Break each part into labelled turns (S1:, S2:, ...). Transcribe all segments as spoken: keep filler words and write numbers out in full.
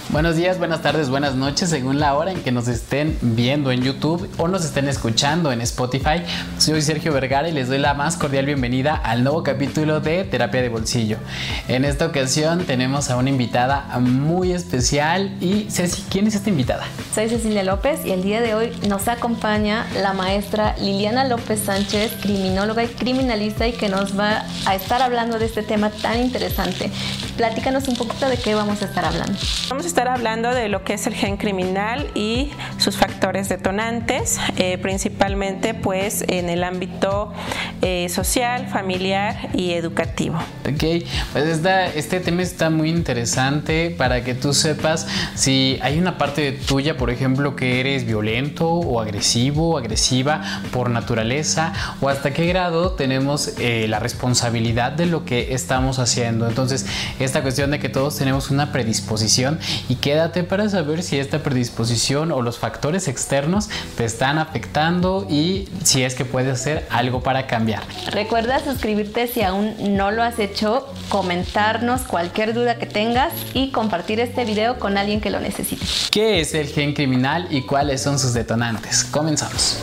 S1: Buenos días, buenas tardes, buenas noches, según la hora en que nos estén viendo en YouTube o nos estén escuchando en Spotify. Soy Sergio Vergara y les doy la más cordial bienvenida al nuevo capítulo de Terapia de Bolsillo. En esta ocasión tenemos a una invitada muy especial. Y Ceci, ¿quién es esta invitada?
S2: Soy Cecilia López y el día de hoy nos acompaña la maestra Liliana López Sánchez, criminóloga y criminalista, y que nos va a estar hablando de este tema tan interesante. Platícanos un poquito de qué vamos a estar hablando.
S3: Vamos a estar hablando de lo que es el gen criminal y sus factores detonantes, eh, principalmente pues en el ámbito eh, social, familiar y educativo.
S1: Ok, pues esta, este tema está muy interesante para que tú sepas si hay una parte tuya, por ejemplo, que eres violento o agresivo o agresiva por naturaleza, o hasta qué grado tenemos eh, la responsabilidad de lo que estamos haciendo. Entonces, esta cuestión de que todos tenemos una predisposición, y quédate para saber si esta predisposición o los factores externos te están afectando y si es que puedes hacer algo para cambiar.
S2: Recuerda suscribirte si aún no lo has hecho, comentarnos cualquier duda que tengas y compartir este video con alguien que lo necesite.
S1: ¿Qué es el gen criminal y cuáles son sus detonantes? Comenzamos.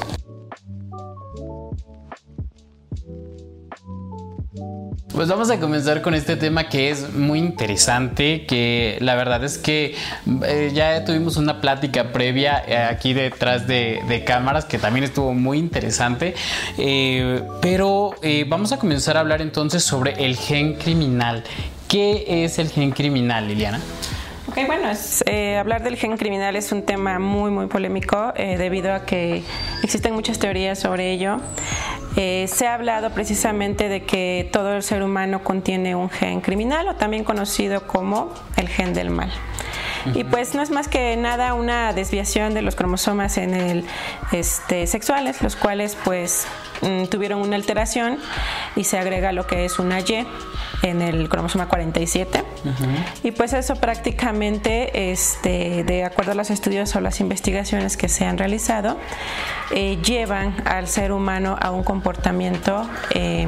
S1: Pues vamos a comenzar con este tema que es muy interesante, que la verdad es que eh, ya tuvimos una plática previa eh, aquí detrás de, de cámaras que también estuvo muy interesante, eh, pero eh, vamos a comenzar a hablar entonces sobre el gen criminal. ¿Qué es el gen criminal, Liliana?
S3: Ok, bueno, es, eh, hablar del gen criminal es un tema muy muy polémico eh, debido a que existen muchas teorías sobre ello. Eh, se ha hablado precisamente de que todo el ser humano contiene un gen criminal, o también conocido como el gen del mal. Y pues no es más que nada una desviación de los cromosomas en el este, sexuales, los cuales pues mm, tuvieron una alteración y se agrega lo que es una Y en el cromosoma cuarenta y siete. Uh-huh. Y pues eso prácticamente, este, de acuerdo a los estudios o las investigaciones que se han realizado, eh, llevan al ser humano a un comportamiento eh,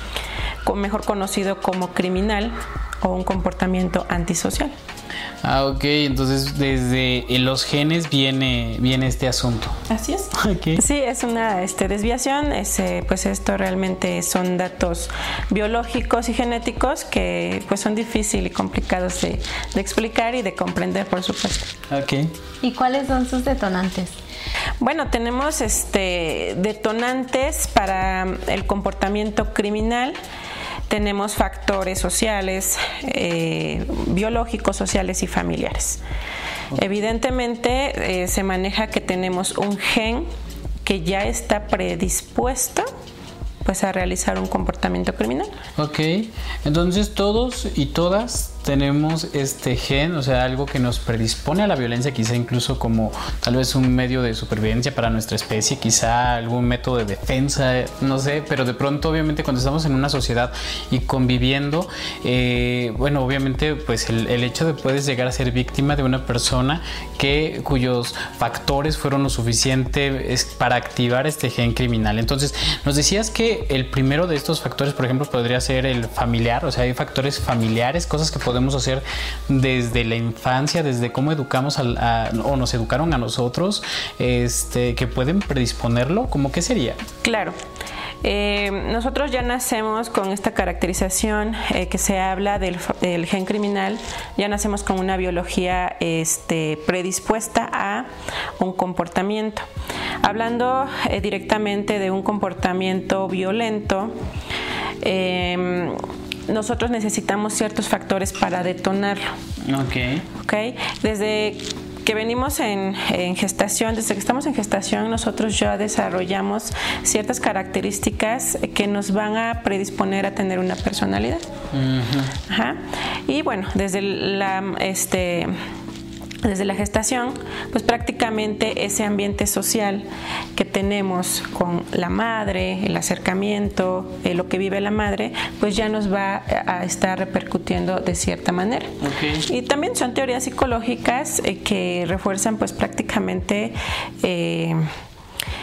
S3: mejor conocido como criminal o un comportamiento antisocial.
S1: Ah, ok, entonces desde los genes viene, viene este asunto.
S3: Así es.
S1: Okay.
S3: Sí, es una este, desviación, es, eh, pues esto realmente son datos biológicos y genéticos que pues son difíciles y complicados de, de explicar y de comprender, por supuesto.
S1: Okay.
S2: ¿Y cuáles son sus detonantes?
S3: Bueno, tenemos este, detonantes para el comportamiento criminal. Tenemos factores sociales, eh, biológicos, sociales y familiares. Okay. Evidentemente, eh, se maneja que tenemos un gen que ya está predispuesto pues, a realizar un comportamiento criminal.
S1: Ok, entonces todos y todas tenemos este gen, o sea, algo que nos predispone a la violencia, quizá incluso como tal vez un medio de supervivencia para nuestra especie, quizá algún método de defensa, no sé, pero de pronto obviamente cuando estamos en una sociedad y conviviendo, eh, bueno, obviamente pues el, el hecho de puedes llegar a ser víctima de una persona que cuyos factores fueron lo suficiente para activar este gen criminal. Entonces, nos decías que el primero de estos factores, por ejemplo, podría ser el familiar, o sea, hay factores familiares, cosas que podemos hacer desde la infancia, desde cómo educamos a, a, o nos educaron a nosotros, este, que pueden predisponerlo. ¿Cómo qué sería?
S3: Claro. Eh, nosotros ya nacemos con esta caracterización eh, que se habla del, del gen criminal, ya nacemos con una biología este, predispuesta a un comportamiento. Hablando eh, directamente de un comportamiento violento, eh, nosotros necesitamos ciertos factores para detonarlo.
S1: Okay.
S3: Okay. Desde que venimos en, en gestación, desde que estamos en gestación, nosotros ya desarrollamos ciertas características que nos van a predisponer a tener una personalidad. Uh-huh. Ajá. Y bueno, desde la este desde la gestación, pues prácticamente ese ambiente social que tenemos con la madre, el acercamiento, eh, lo que vive la madre, pues ya nos va a estar repercutiendo de cierta manera. Okay. Y también son teorías psicológicas eh, que refuerzan pues prácticamente eh,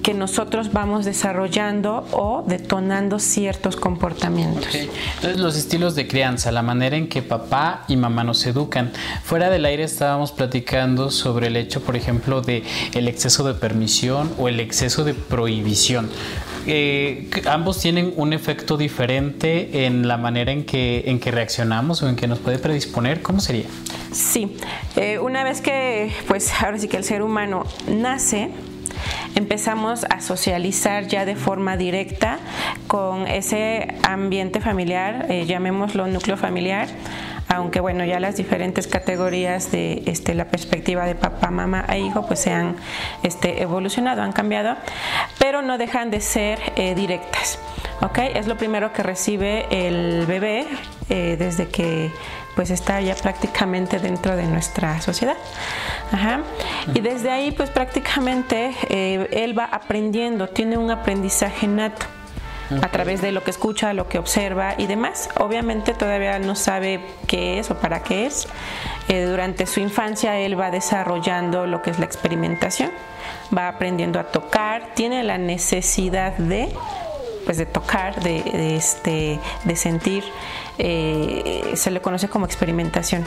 S3: que nosotros vamos desarrollando o detonando ciertos comportamientos.
S1: Okay. Entonces, los estilos de crianza, la manera en que papá y mamá nos educan. Fuera del aire estábamos platicando sobre el hecho, por ejemplo, de el exceso de permisión o el exceso de prohibición. Eh, ambos tienen un efecto diferente en la manera en que, en que reaccionamos o en que nos puede predisponer. ¿Cómo sería?
S3: Sí, eh, una vez que, pues ahora sí que el ser humano nace, empezamos a socializar ya de forma directa con ese ambiente familiar, eh, llamémoslo núcleo familiar, aunque bueno, ya las diferentes categorías de este, la perspectiva de papá, mamá e hijo pues se han este, evolucionado, han cambiado, pero no dejan de ser eh, directas. ¿Okay? Es lo primero que recibe el bebé eh, desde que pues está ya prácticamente dentro de nuestra sociedad. Ajá. Y desde ahí pues prácticamente eh, él va aprendiendo, tiene un aprendizaje nato a través de lo que escucha, lo que observa y demás. Obviamente todavía no sabe qué es o para qué es. Eh, durante su infancia él va desarrollando lo que es la experimentación, va aprendiendo a tocar, tiene la necesidad de pues de tocar, de, de, este, de sentir, eh, se le conoce como experimentación.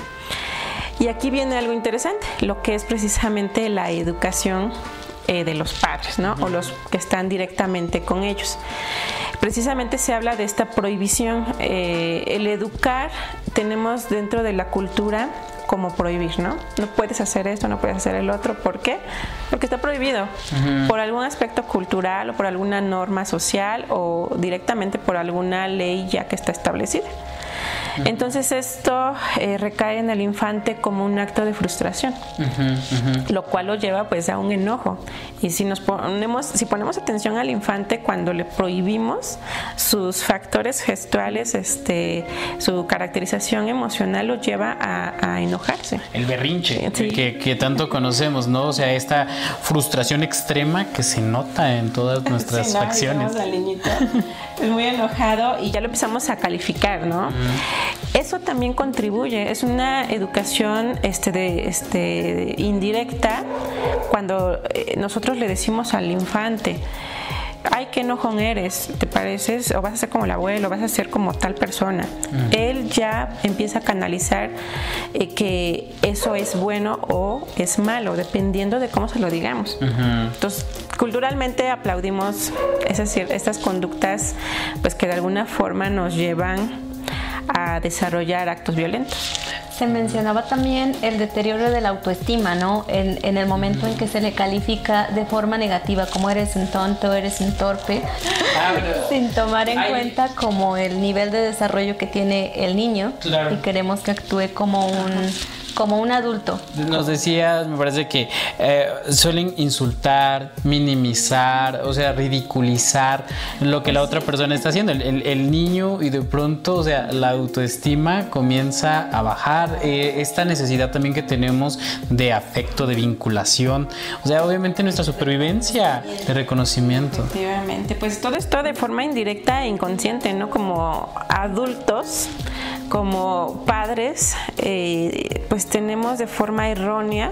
S3: Y aquí viene algo interesante, lo que es precisamente la educación eh, de los padres, ¿no? O los que están directamente con ellos. Precisamente se habla de esta prohibición. Eh, el educar tenemos dentro de la cultura como prohibir, ¿no? No puedes hacer esto, no puedes hacer el otro. ¿Por qué? Porque está prohibido. Uh-huh. Por algún aspecto cultural o por alguna norma social o directamente por alguna ley ya que está establecida. Entonces esto eh, recae en el infante como un acto de frustración, uh-huh, uh-huh. lo cual lo lleva pues a un enojo. Y si nos ponemos, si ponemos atención al infante cuando le prohibimos sus factores gestuales, este, su caracterización emocional lo lleva a, a enojarse.
S1: El berrinche, sí. que, que tanto conocemos, ¿no? O sea, esta frustración extrema que se nota en todas nuestras
S3: sí, no,
S1: facciones.
S3: Al niñito es muy enojado y ya lo empezamos a calificar, ¿no? Uh-huh. Eso también contribuye, es una educación este, de, este, indirecta cuando nosotros le decimos al infante, ay, qué enojón eres, ¿te pareces? O vas a ser como el abuelo, vas a ser como tal persona. Uh-huh. Él ya empieza a canalizar eh, que eso es bueno o es malo, dependiendo de cómo se lo digamos. Uh-huh. Entonces, culturalmente aplaudimos esas, estas conductas pues que de alguna forma nos llevan a desarrollar actos violentos.
S2: Se mencionaba también el deterioro de la autoestima, ¿no? En, en el momento en que se le califica de forma negativa, como eres un tonto, eres un torpe, ah, sin tomar en Ay. cuenta como el nivel de desarrollo que tiene el niño, claro. y queremos que actúe como un... como un adulto.
S1: Nos decías, me parece que eh, suelen insultar, minimizar, o sea, ridiculizar lo que la otra persona está haciendo, el, el, el niño, y de pronto, o sea, la autoestima comienza a bajar, eh, esta necesidad también que tenemos de afecto, de vinculación, o sea, obviamente nuestra supervivencia, de reconocimiento.
S3: Efectivamente, pues todo esto de forma indirecta e inconsciente, ¿no? Como adultos, como padres, eh, pues tenemos de forma errónea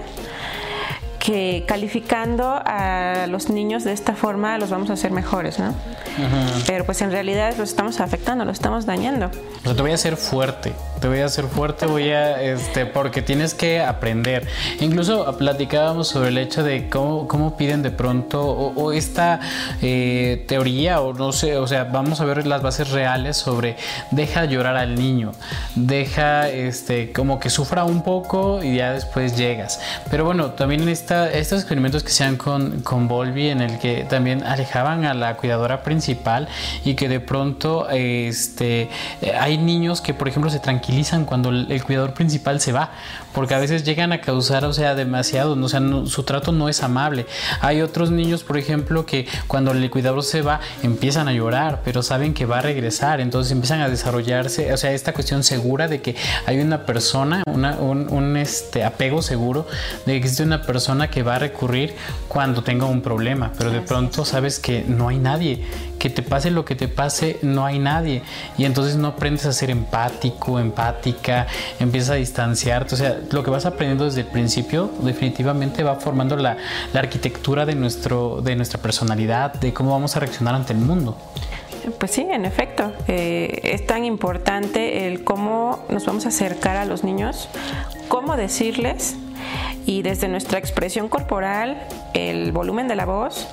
S3: que calificando a los niños de esta forma los vamos a hacer mejores, ¿no? Uh-huh. Pero pues en realidad los estamos afectando, los estamos dañando.
S1: O sea, te voy a hacer fuerte, te voy a hacer fuerte, voy a, este, porque tienes que aprender. Incluso platicábamos sobre el hecho de cómo, cómo piden de pronto, o, o esta eh, teoría, o no sé, o sea, vamos a ver las bases reales sobre deja llorar al niño, deja este, como que sufra un poco y ya después llegas. Pero bueno, también en esta estos experimentos que se hacían con, con Bowlby, en el que también alejaban a la cuidadora principal y que de pronto este, hay niños que, por ejemplo, se tranquilizan cuando el, el cuidador principal se va, porque a veces llegan a causar, o sea, demasiado, o sea, no, su trato no es amable. Hay otros niños, por ejemplo, que cuando el cuidador se va empiezan a llorar, pero saben que va a regresar, entonces empiezan a desarrollarse, o sea, esta cuestión segura de que hay una persona, una, un, un este, apego seguro de que existe una persona que va a recurrir cuando tenga un problema, pero de pronto sabes que no hay nadie, que te pase lo que te pase, no hay nadie. Y entonces no aprendes a ser empático, empática, empiezas a distanciarte. O sea, lo que vas aprendiendo desde el principio definitivamente va formando la, la arquitectura de, nuestro, de nuestra personalidad, de cómo vamos a reaccionar ante el mundo.
S3: Pues sí, en efecto, eh, es tan importante el cómo nos vamos a acercar a los niños, cómo decirles, y desde nuestra expresión corporal, el volumen de la voz,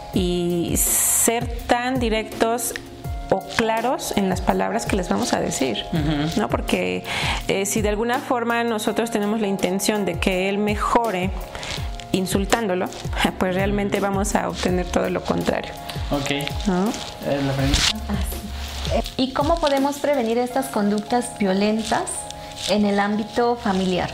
S3: y ser tan directos o claros en las palabras que les vamos a decir, uh-huh. ¿no? Porque eh, si de alguna forma nosotros tenemos la intención de que él mejore insultándolo, pues realmente vamos a obtener todo lo contrario.
S1: Ok.
S3: ¿No?
S1: ¿Es la pregunta?
S2: ¿Y cómo podemos prevenir estas conductas violentas en el ámbito familiar?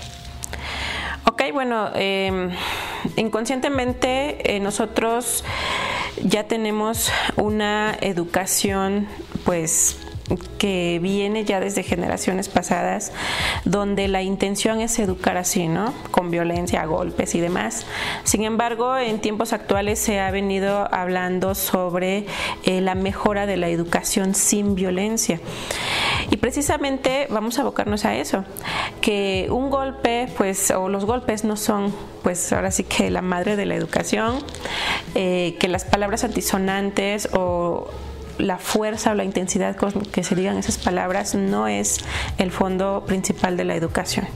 S3: Ok, bueno, eh, inconscientemente eh, nosotros ya tenemos una educación, pues, que viene ya desde generaciones pasadas, donde la intención es educar así, ¿no? Con violencia, golpes y demás. Sin embargo, en tiempos actuales se ha venido hablando sobre eh, la mejora de la educación sin violencia. Y precisamente vamos a abocarnos a eso, que un golpe, pues, o los golpes no son, pues, ahora sí que la madre de la educación, eh, que las palabras antisonantes o la fuerza o la intensidad con que se digan esas palabras no es el fondo principal de la educación.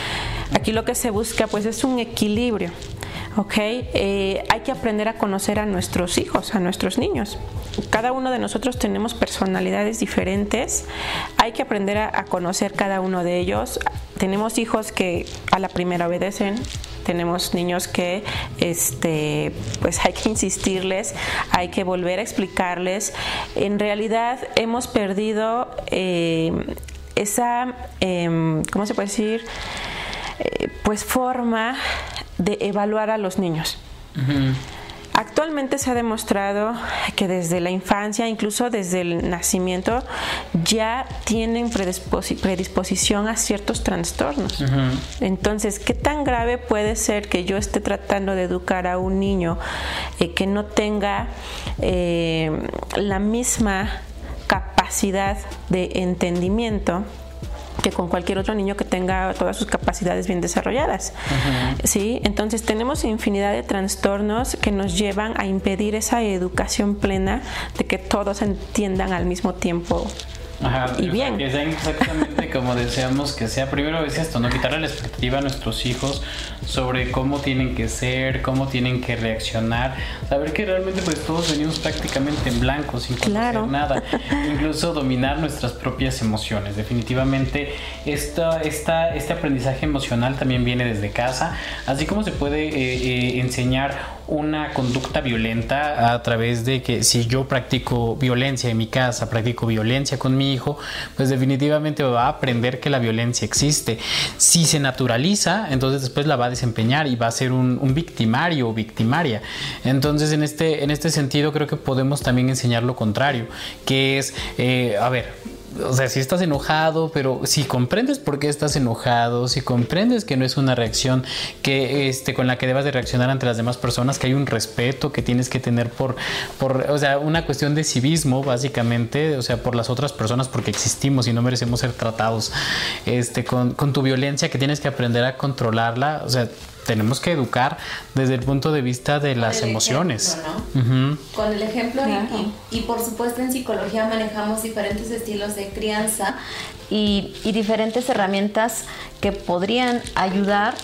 S3: Aquí lo que se busca, pues, es un equilibrio. ¿Ok? Eh, hay que aprender a conocer a nuestros hijos, a nuestros niños. Cada uno de nosotros tenemos personalidades diferentes. Hay que aprender a, a conocer cada uno de ellos. Tenemos hijos que a la primera obedecen. Tenemos niños que este, pues hay que insistirles, hay que volver a explicarles. En realidad hemos perdido eh, esa, eh, ¿cómo se puede decir? Eh, pues forma de evaluar a los niños. Uh-huh. Actualmente se ha demostrado que desde la infancia, incluso desde el nacimiento, ya tienen predisposi- predisposición a ciertos trastornos. Uh-huh. Entonces, ¿qué tan grave puede ser que yo esté tratando de educar a un niño eh, que no tenga eh, la misma capacidad de entendimiento que con cualquier otro niño que tenga todas sus capacidades bien desarrolladas? Uh-huh. ¿Sí? Entonces tenemos infinidad de trastornos que nos llevan a impedir esa educación plena de que todos entiendan al mismo tiempo.
S1: Ajá,
S3: y bien.
S1: Que sea exactamente como deseamos que sea. Primero es esto, ¿no? Quitarle la expectativa a nuestros hijos sobre cómo tienen que ser, cómo tienen que reaccionar. Saber que realmente pues todos venimos prácticamente en blanco, sin conocer claro. nada. Incluso dominar nuestras propias emociones. Definitivamente esta, esta, este aprendizaje emocional también viene desde casa. Así como se puede eh, eh, enseñar una conducta violenta a través de que si yo practico violencia en mi casa, practico violencia con mi hijo, pues definitivamente va a aprender que la violencia existe. Si se naturaliza, entonces después la va a desempeñar y va a ser un, un victimario o victimaria. Entonces en este, en este sentido creo que podemos también enseñar lo contrario, que es, eh, a ver, o sea, si estás enojado, pero si comprendes por qué estás enojado, si comprendes que no es una reacción que este con la que debas de reaccionar ante las demás personas, que hay un respeto que tienes que tener por, por o sea, una cuestión de civismo, básicamente, o sea, por las otras personas, porque existimos y no merecemos ser tratados este con, con tu violencia, que tienes que aprender a controlarla. O sea, tenemos que educar desde el punto de vista de las
S4: con el
S1: emociones.
S4: Ejemplo, ¿no?
S1: Uh-huh.
S4: Con el ejemplo,
S2: Claro.
S4: y, y por supuesto en psicología manejamos diferentes estilos de crianza.
S2: Y, y diferentes herramientas que podrían ayudar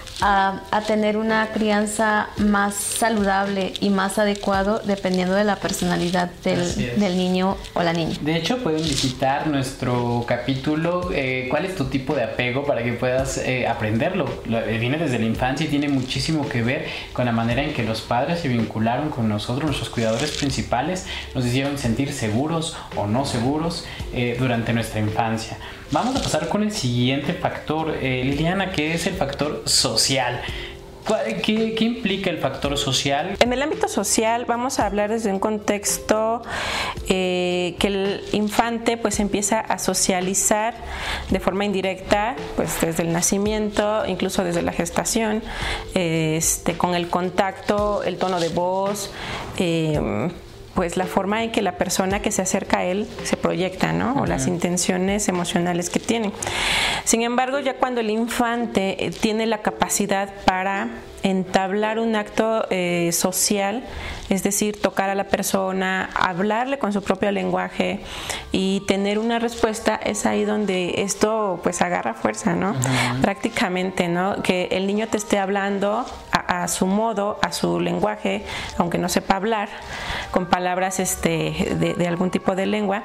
S2: a, a tener una crianza más saludable y más adecuado dependiendo de la personalidad del, del niño o la niña.
S1: De hecho, pueden visitar nuestro capítulo eh, ¿cuál es tu tipo de apego? Para que puedas eh, aprenderlo. Lo, eh, viene desde la infancia y tiene muchísimo que ver con la manera en que los padres se vincularon con nosotros, nuestros cuidadores principales, nos hicieron sentir seguros o no seguros eh, durante nuestra infancia. Vamos a pasar con el siguiente factor, eh, Liliana, que es el factor social. ¿Qué, ¿Qué implica el factor social?
S3: En el ámbito social vamos a hablar desde un contexto eh, que el infante pues empieza a socializar de forma indirecta, pues desde el nacimiento, incluso desde la gestación, eh, este, con el contacto, el tono de voz, eh, pues la forma en que la persona que se acerca a él se proyecta, ¿no? O las intenciones emocionales que tiene. Sin embargo, ya cuando el infante tiene la capacidad para entablar un acto eh, social, es decir, tocar a la persona, hablarle con su propio lenguaje y tener una respuesta, es ahí donde esto pues agarra fuerza, ¿no? Uh-huh. Prácticamente, ¿no? Que el niño te esté hablando a, a su modo, a su lenguaje, aunque no sepa hablar, con palabras este, de, de algún tipo de lengua,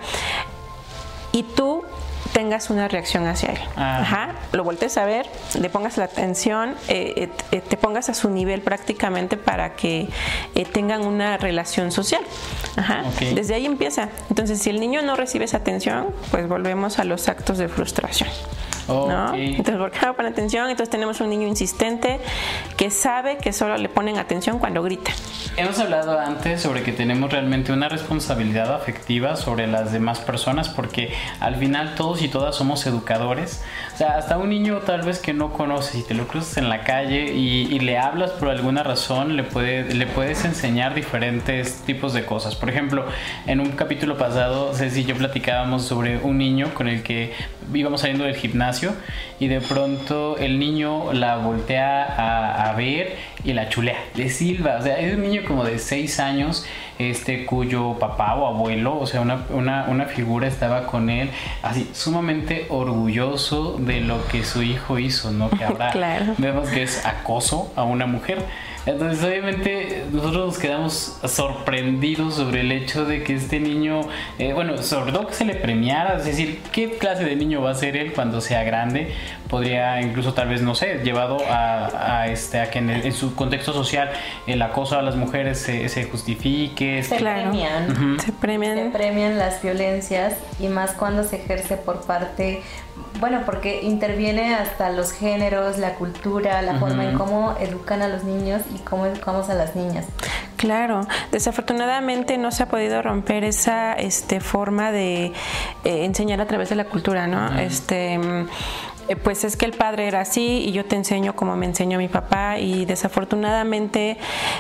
S3: y tú tengas una reacción hacia él. Ah. Ajá, lo voltees a ver, le pongas la atención, eh, eh, te pongas a su nivel prácticamente para que eh, tengan una relación social. Ajá. Okay. Desde ahí empieza. Entonces, si el niño no recibe esa atención, pues volvemos a los actos de frustración. ¿No? Okay. Entonces, ¿por qué no ponen atención? Entonces tenemos un niño insistente que sabe que solo le ponen atención cuando grita.
S1: Hemos hablado antes sobre que tenemos realmente una responsabilidad afectiva sobre las demás personas, porque al final todos y todas somos educadores. O sea, hasta un niño tal vez que no conoces y te lo cruzas en la calle y, y le hablas por alguna razón, le, puede, le puedes enseñar diferentes tipos de cosas. Por ejemplo, en un capítulo pasado, Ceci y yo platicábamos sobre un niño con el que íbamos saliendo del gimnasio y de pronto el niño la voltea a, a ver y la chulea, le silba. O sea, es un niño como de seis años este, cuyo papá o abuelo, o sea, una, una, una figura estaba con él, así sumamente orgulloso de lo que su hijo hizo, ¿no? Que ahora claro. vemos que es acoso a una mujer. Entonces, obviamente, nosotros nos quedamos sorprendidos sobre el hecho de que este niño, eh, bueno, sobre todo que se le premiara, es decir, ¿qué clase de niño va a ser él cuando sea grande? Podría incluso, tal vez, no sé, llevado a, a, este, a que en, el, en su contexto social el acoso a las mujeres se, se justifique.
S2: Se
S3: claro.
S2: premian.
S3: Uh-huh. Se premian.
S2: Se premian las violencias, y más cuando se ejerce por parte... Bueno, porque interviene hasta los géneros, la cultura, la uh-huh. forma en cómo educan a los niños y cómo educamos a las niñas.
S3: Claro, desafortunadamente no se ha podido romper esa este, forma de eh, enseñar a través de la cultura, ¿no? Uh-huh. Este... Eh, pues es que el padre era así y yo te enseño como me enseñó mi papá, y desafortunadamente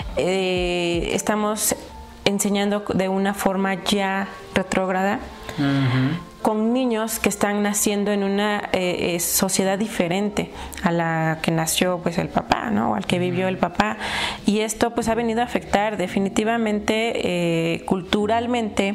S3: eh, estamos enseñando de una forma ya retrógrada. Uh-huh. Con niños que están naciendo en una eh, sociedad diferente a la que nació pues el papá, ¿no? O al que vivió el papá, y esto pues ha venido a afectar definitivamente eh, culturalmente.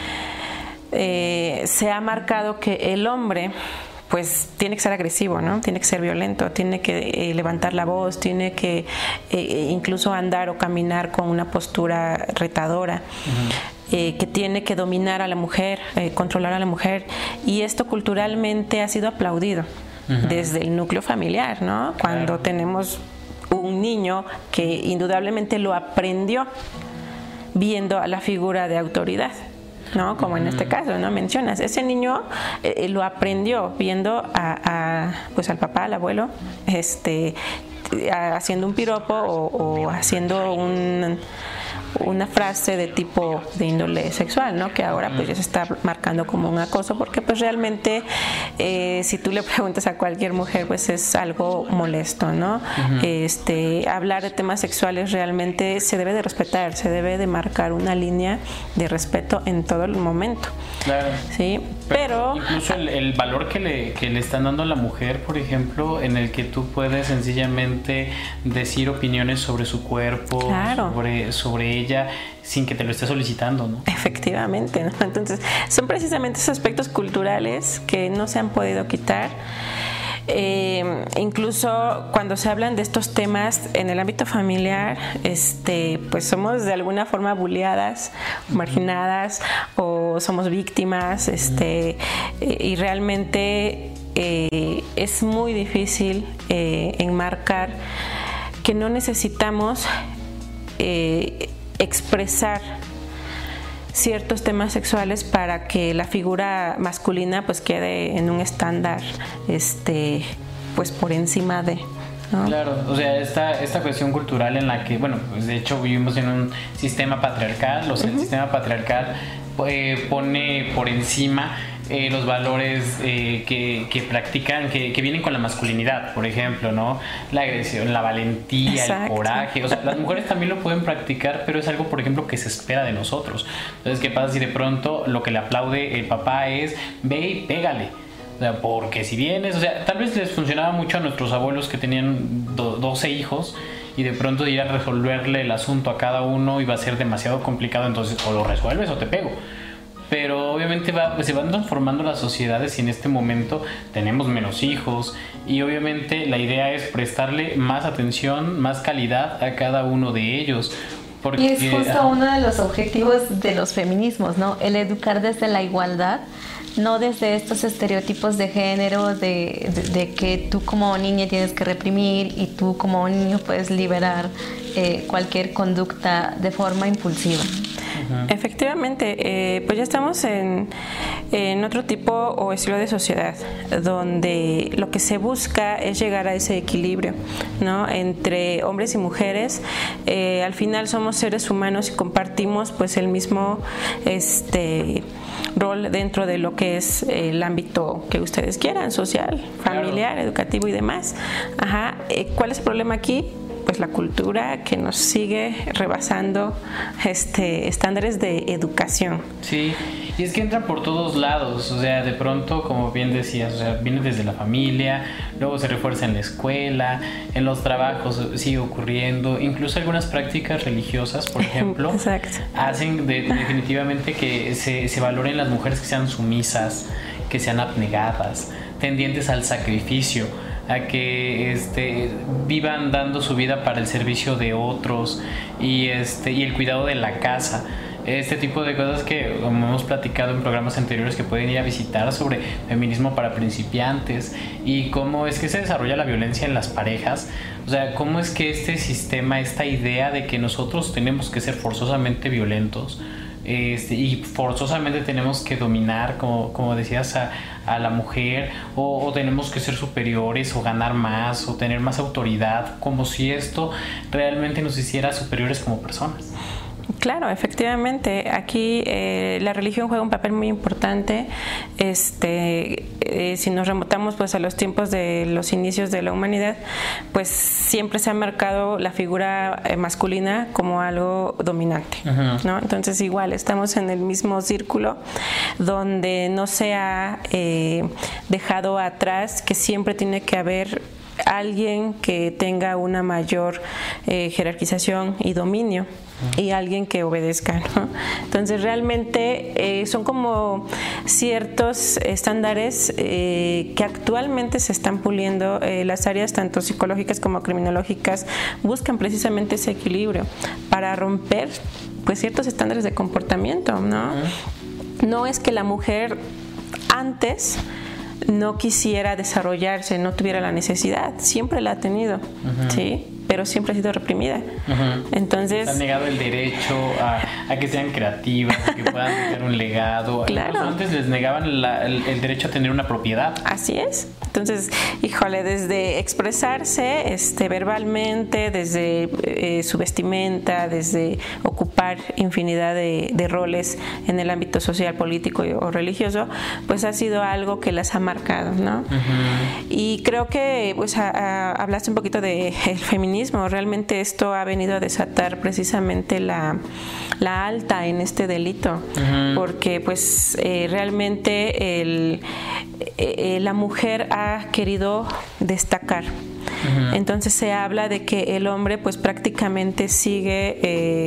S3: Eh, se ha marcado que el hombre pues tiene que ser agresivo, ¿no? Tiene que ser violento, tiene que eh, levantar la voz, tiene que eh, incluso andar o caminar con una postura retadora. Uh-huh. Eh, que tiene que dominar a la mujer, eh, controlar a la mujer, y esto culturalmente ha sido aplaudido uh-huh. desde el núcleo familiar, ¿no? Cuando claro. tenemos un niño que indudablemente lo aprendió viendo a la figura de autoridad, ¿no? Como uh-huh. en este caso, ¿no? Mencionas, ese niño eh, lo aprendió viendo a, a, pues al papá, al abuelo, este, haciendo un piropo o, o haciendo un una frase de tipo de índole sexual, ¿no? Que ahora pues ya se está marcando como un acoso, porque pues realmente eh, si tú le preguntas a cualquier mujer pues es algo molesto, ¿no? Uh-huh. Este, hablar de temas sexuales realmente se debe de respetar, se debe de marcar una línea de respeto en todo el momento.
S1: Claro.
S3: Sí, pero,
S1: pero incluso el, el valor que le, que le están dando a la mujer, por ejemplo, en el que tú puedes sencillamente decir opiniones sobre su cuerpo, claro. sobre, sobre ella, sin que te lo esté solicitando, ¿no?
S3: Efectivamente, ¿no? Entonces, son precisamente esos aspectos culturales que no se han podido quitar. Eh, incluso cuando se hablan de estos temas en el ámbito familiar, este, pues somos de alguna forma buleadas, marginadas, o somos víctimas, este, eh, y realmente eh, es muy difícil eh, enmarcar que no necesitamos eh, expresar ciertos temas sexuales para que la figura masculina pues quede en un estándar este pues por encima de, ¿no?
S1: Claro, o sea, esta, esta cuestión cultural en la que, bueno, pues de hecho vivimos en un sistema patriarcal, o sea, uh-huh. el sistema patriarcal eh, pone por encima Eh, los valores eh, que, que practican, que, que vienen con la masculinidad, por ejemplo, ¿no? La agresión, la valentía, Exacto. el coraje. O sea, las mujeres también lo pueden practicar, pero es algo, por ejemplo, que se espera de nosotros. Entonces, ¿qué pasa si de pronto lo que le aplaude el papá es ve y pégale? O sea, porque si vienes, o sea, tal vez les funcionaba mucho a nuestros abuelos que tenían do- doce hijos y de pronto ir a resolverle el asunto a cada uno iba a ser demasiado complicado, entonces o lo resuelves o te pego. Pero obviamente va, se van transformando las sociedades y en este momento tenemos menos hijos y obviamente la idea es prestarle más atención, más calidad a cada uno de ellos. Porque,
S2: y es justo uno de los objetivos de los feminismos, ¿no? El educar desde la igualdad, no desde estos estereotipos de género, de, de, de que tú como niña tienes que reprimir y tú como niño puedes liberar eh, cualquier conducta de forma impulsiva.
S3: Efectivamente, eh, pues ya estamos en, en otro tipo o estilo de sociedad donde lo que se busca es llegar a ese equilibrio, ¿no? Entre hombres y mujeres. Eh, al final somos seres humanos y compartimos pues el mismo este rol dentro de lo que es el ámbito que ustedes quieran, social, familiar, claro. educativo y demás. Ajá. Eh, ¿Cuál es el problema aquí? Pues la cultura que nos sigue rebasando este estándares de educación.
S1: Sí, y es que entra por todos lados, o sea, de pronto, como bien decías, o sea, viene desde la familia, luego se refuerza en la escuela, en los trabajos sigue ocurriendo, incluso algunas prácticas religiosas, por ejemplo, hacen de, definitivamente que se, se valoren las mujeres que sean sumisas, que sean abnegadas, tendientes al sacrificio, a que este, vivan dando su vida para el servicio de otros y, este, y el cuidado de la casa. Este tipo de cosas que, como hemos platicado en programas anteriores, que pueden ir a visitar sobre feminismo para principiantes y cómo es que se desarrolla la violencia en las parejas. O sea, cómo es que este sistema, esta idea de que nosotros tenemos que ser forzosamente violentos, Este, y forzosamente tenemos que dominar, como, como decías, a, a la mujer, o, o tenemos que ser superiores o ganar más o tener más autoridad, como si esto realmente nos hiciera superiores como personas.
S3: Claro, efectivamente, aquí eh, la religión juega un papel muy importante. Este, eh, si nos remontamos pues a los tiempos de los inicios de la humanidad, pues siempre se ha marcado la figura eh, masculina como algo dominante, uh-huh. ¿no? Entonces igual estamos en el mismo círculo donde no se ha eh, dejado atrás que siempre tiene que haber alguien que tenga una mayor eh, jerarquización y dominio y alguien que obedezca, ¿no? Entonces realmente eh, son como ciertos estándares eh, que actualmente se están puliendo. Eh, las áreas tanto psicológicas como criminológicas buscan precisamente ese equilibrio para romper pues ciertos estándares de comportamiento, ¿no? Uh-huh. No es que la mujer antes no quisiera desarrollarse, no tuviera la necesidad, siempre la ha tenido, uh-huh. ¿sí? Pero siempre ha sido reprimida. Uh-huh. Entonces,
S1: ha negado el derecho a, a que sean creativas, a que puedan tener un legado.
S3: Claro.
S1: Incluso antes les negaban la, el, el derecho a tener una propiedad.
S3: Así es. Entonces, híjole, desde expresarse este, verbalmente, desde eh, su vestimenta, desde ocupar infinidad de, de roles en el ámbito social, político o religioso, pues ha sido algo que las ha marcado, ¿no? Uh-huh. Y creo que pues a, a, hablaste un poquito del feminismo. Realmente esto ha venido a desatar precisamente la, la alta en este delito, uh-huh. porque pues eh, realmente el, eh, la mujer ha querido destacar. Uh-huh. Entonces se habla de que el hombre pues prácticamente sigue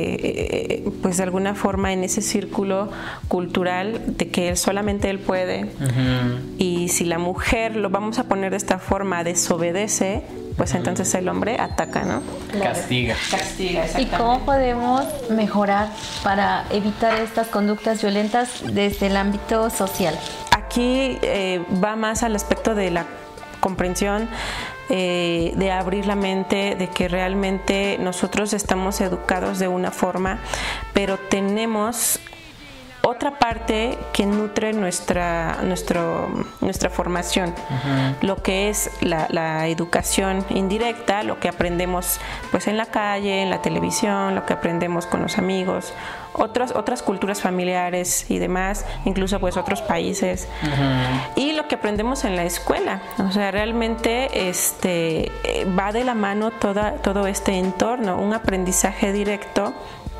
S3: eh, pues de alguna forma en ese círculo cultural de que él, solamente él puede, uh-huh. y si la mujer, lo vamos a poner de esta forma, desobedece, pues entonces el hombre ataca, ¿no?
S1: Claro. Castiga.
S3: Castiga,
S2: exactamente. ¿Y cómo podemos mejorar para evitar estas conductas violentas desde el ámbito social?
S3: Aquí eh, va más al aspecto de la comprensión, eh, de abrir la mente, de que realmente nosotros estamos educados de una forma, pero tenemos otra parte que nutre nuestra, nuestro, nuestra formación, uh-huh. lo que es la, la educación indirecta, lo que aprendemos pues en la calle, en la televisión, lo que aprendemos con los amigos, otras otras culturas familiares y demás, incluso pues otros países, uh-huh. y lo que aprendemos en la escuela. O sea, realmente este va de la mano toda, todo este entorno, un aprendizaje directo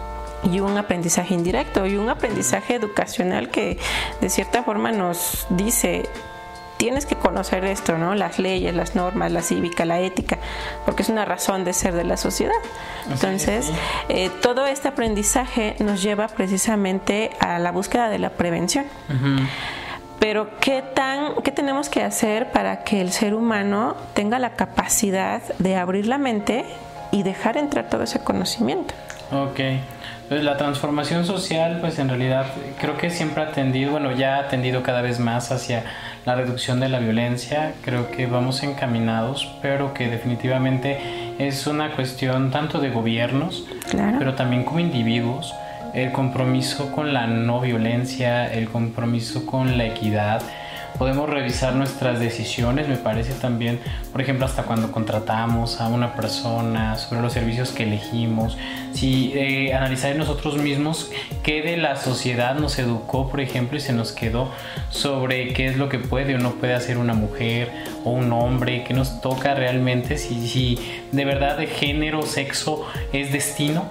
S3: y un aprendizaje indirecto y un aprendizaje educacional que de cierta forma nos dice: tienes que conocer esto, ¿no? Las leyes, las normas, la cívica, la ética, porque es una razón de ser de la sociedad. Entonces, sí, sí. Eh, todo este aprendizaje nos lleva precisamente a la búsqueda de la prevención. Uh-huh. Pero ¿qué tan, qué tenemos que hacer para que el ser humano tenga la capacidad de abrir la mente y dejar entrar todo ese conocimiento?
S1: Ok. Entonces, la transformación social, pues en realidad creo que siempre ha tendido, bueno, ya ha tendido cada vez más hacia la reducción de la violencia. Creo que vamos encaminados, pero que definitivamente es una cuestión tanto de gobiernos, claro, pero también como individuos. El compromiso con la no violencia, el compromiso con la equidad. Podemos revisar nuestras decisiones, me parece también, por ejemplo, hasta cuando contratamos a una persona, sobre los servicios que elegimos, si eh, analizar en nosotros mismos qué de la sociedad nos educó, por ejemplo, y se nos quedó sobre qué es lo que puede o no puede hacer una mujer o un hombre, qué nos toca realmente, si, si de verdad de género, sexo es destino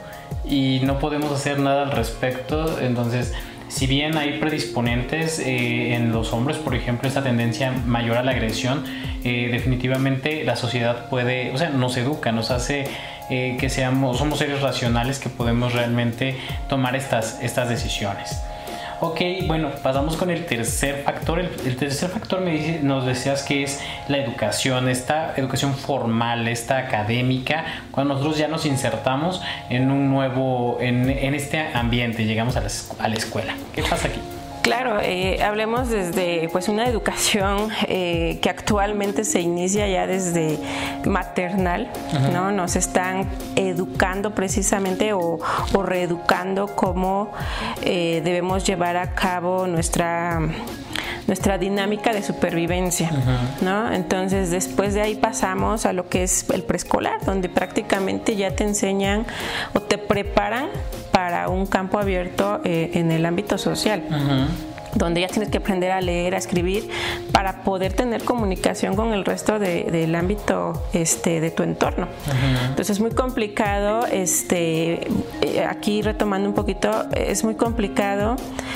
S1: y no podemos hacer nada al respecto. Entonces, si bien hay predisponentes eh, en los hombres, por ejemplo, esta tendencia mayor a la agresión, eh, definitivamente la sociedad puede, o sea, nos educa, nos hace eh, que seamos, somos seres racionales que podemos realmente tomar estas, estas decisiones. Ok, bueno, pasamos con el tercer factor. El, el tercer factor me dice, nos decías que es la educación, esta educación formal, esta académica, cuando nosotros ya nos insertamos en un nuevo, en, en este ambiente, llegamos a la, a la escuela. ¿Qué pasa aquí?
S3: Claro, eh, hablemos desde pues una educación eh, que actualmente se inicia ya desde maternal, uh-huh. ¿no? Nos están educando precisamente o, o reeducando cómo eh, debemos llevar a cabo nuestra nuestra dinámica de supervivencia, uh-huh. ¿no? Entonces, después de ahí pasamos a lo que es el preescolar, donde prácticamente ya te enseñan o te preparan para un campo abierto eh, en el ámbito social. Uh-huh. Donde ya tienes que aprender a leer, a escribir, para poder tener comunicación con el resto de, del ámbito este, de tu entorno. Uh-huh. Entonces es muy complicado, este, aquí retomando un poquito, es muy complicado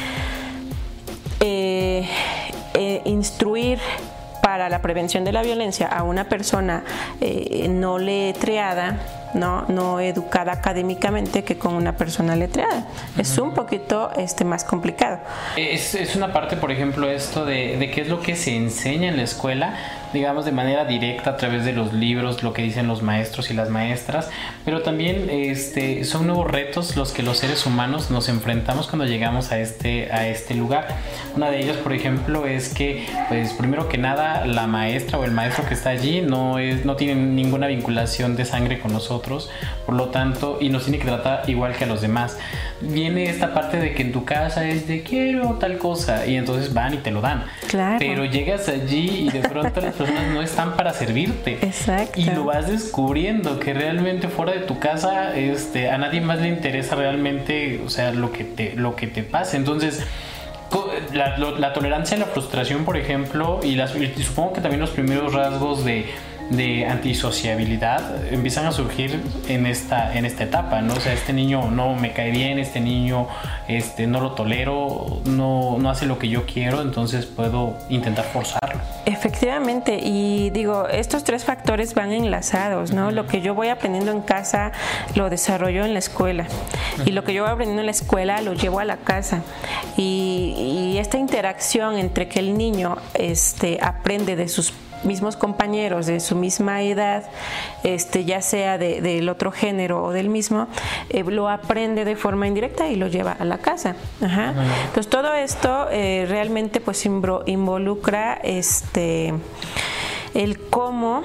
S3: eh, eh, instruir para la prevención de la violencia a una persona eh, no letreada, no, no educada académicamente, que con una persona letreada. Uh-huh. Es un poquito este, más complicado.
S1: Es, es una parte, por ejemplo, esto de, de qué es lo que se enseña en la escuela, digamos de manera directa a través de los libros, lo que dicen los maestros y las maestras, pero también este, son nuevos retos los que los seres humanos nos enfrentamos cuando llegamos a este, a este lugar. Una de ellas, por ejemplo, es que, pues primero que nada, la maestra o el maestro que está allí no, es, no tiene ninguna vinculación de sangre con nosotros, por lo tanto, y nos tiene que tratar igual que a los demás. Viene esta parte de que en tu casa es de quiero tal cosa, y entonces van y te lo dan.
S3: Claro.
S1: Pero llegas allí y de pronto las personas no están para servirte.
S3: Exacto.
S1: Y lo vas descubriendo que realmente fuera de tu casa este, a nadie más le interesa realmente, o sea, lo que te, lo que te pasa. Entonces, la, la tolerancia a la frustración, por ejemplo, y, las, y supongo que también los primeros rasgos de de antisociabilidad empiezan a surgir en esta en esta etapa, ¿no? O sea, este niño no me cae bien, este niño este no lo tolero, no, no hace lo que yo quiero, entonces puedo intentar forzarlo.
S3: Efectivamente, y digo, estos tres factores van enlazados, ¿no? Uh-huh. Lo que yo voy aprendiendo en casa lo desarrollo en la escuela, uh-huh. y lo que yo voy aprendiendo en la escuela lo llevo a la casa, y, y esta interacción entre que el niño este, aprende de sus mismos compañeros de su misma edad, este, ya sea de, del otro género o del mismo, eh, lo aprende de forma indirecta y lo lleva a la casa. Ajá. Uh-huh. Entonces todo esto eh, realmente pues involucra este, el cómo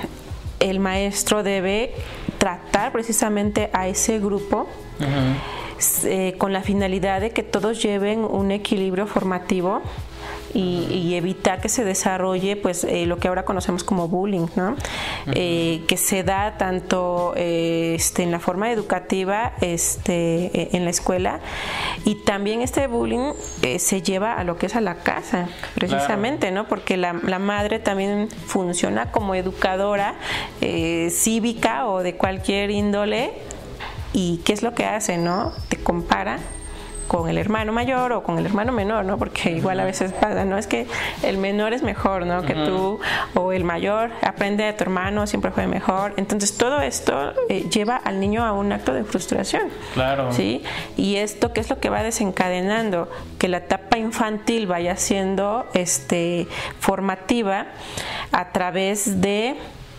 S3: el maestro debe tratar precisamente a ese grupo. Uh-huh. eh, con la finalidad de que todos lleven un equilibrio formativo y, y evitar que se desarrolle pues eh, lo que ahora conocemos como bullying, ¿no? Uh-huh. Eh, que se da tanto eh, este, en la forma educativa este, eh, en la escuela, y también este bullying eh, se lleva a lo que es a la casa, precisamente, claro. ¿no? Porque la, la madre también funciona como educadora eh, cívica o de cualquier índole. ¿Y qué es lo que hace, no? Te compara con el hermano mayor o con el hermano menor, ¿no? Porque igual a veces pasa, ¿no? Es que el menor es mejor, ¿no? Que tú, o el mayor, aprende de tu hermano, siempre fue mejor. Entonces todo esto eh, lleva al niño a un acto de frustración.
S1: Claro.
S3: ¿Sí? Y esto, ¿qué es lo que va desencadenando? Que la etapa infantil vaya siendo este, formativa a través de